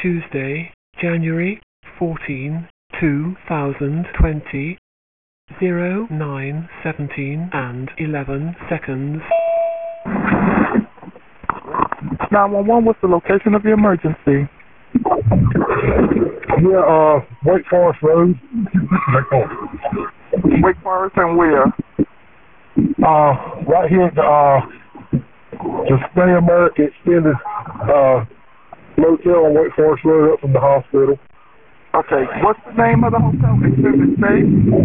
Tuesday, January 14, 2020, 09:17 and 11 seconds. 911, what's the location of the emergency? Yeah, Wake Forest Road. Wake Forest and where? Right here at the Stay America Extended motel on Wake Forest Road up from the hospital. Okay, what's the name of the hotel? Extended Stay?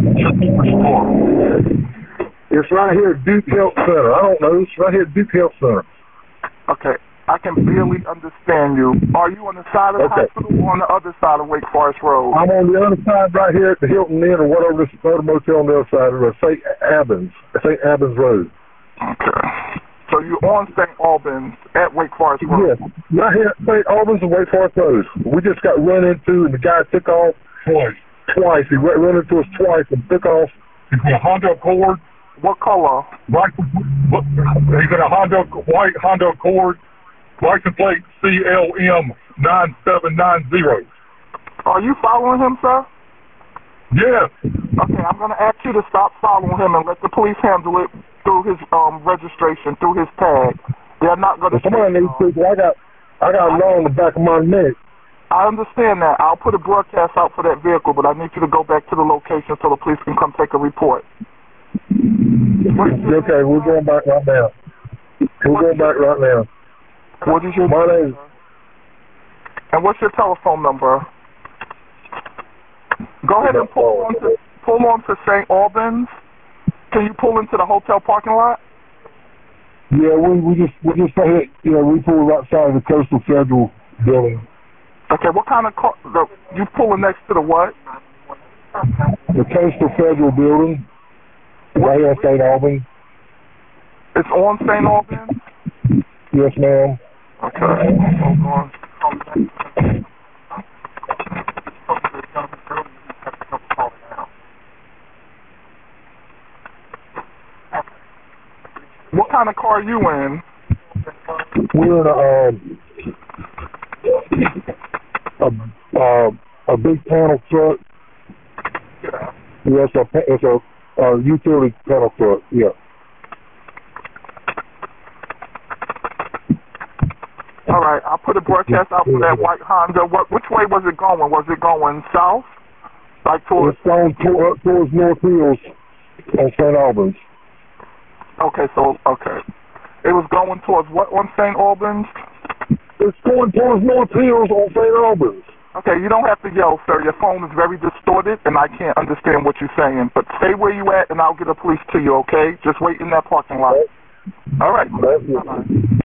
It's right here at Duke Health Center. I don't know. It's right here at Duke Health Center. Okay, I can barely understand you. Are you on the side of the hospital or on the other side of Wake Forest Road? I'm on the other side right here at the Hilton Inn or whatever this other motel on the other side of St. Albans Road. Okay. So you're on St. Albans at Wake Forest Road? Yes, right here at St. Albans and Wake Forest Road. We just got run into and the guy took off twice. He ran into us twice and took off. He's in a Honda Accord. What color? Right. He's in a white Honda Accord. License plate CLM 9790. Are you following him, sir? Yes. Okay, I'm going to ask you to stop following him and let the police handle it through his registration, through his tag. They're not going to. Somebody needs to. I got a knot on the back of my neck. I understand that. I'll put a broadcast out for that vehicle, but I need you to go back to the location so the police can come take a report. Okay, we're going back right now. What is your name? And what's your telephone number? Go ahead and pull on to St. Albans. Can you pull into the hotel parking lot? Yeah, we just hit. We pulled outside the Coastal Federal building. Okay, what kind of car? You pulling next to the what? The Coastal Federal building. Right here in St. Albans. It's on St. Albans? Yes, ma'am. Okay, hold on. What kind of car are you in? We're in a big panel truck. Yes, it's a utility panel truck. Yeah. All right, I'll put a broadcast out for that white Honda. Which way was it going? Was it going south? Like towards? It's going towards North Hills on St. Albans. Okay, it was going towards what on St. Albans? It's going towards North Hills on St. Albans. Okay, you don't have to yell, sir. Your phone is very distorted, and I can't understand what you're saying. But stay where you at, and I'll get the police to you, okay? Just wait in that parking lot. All right. Bye-bye.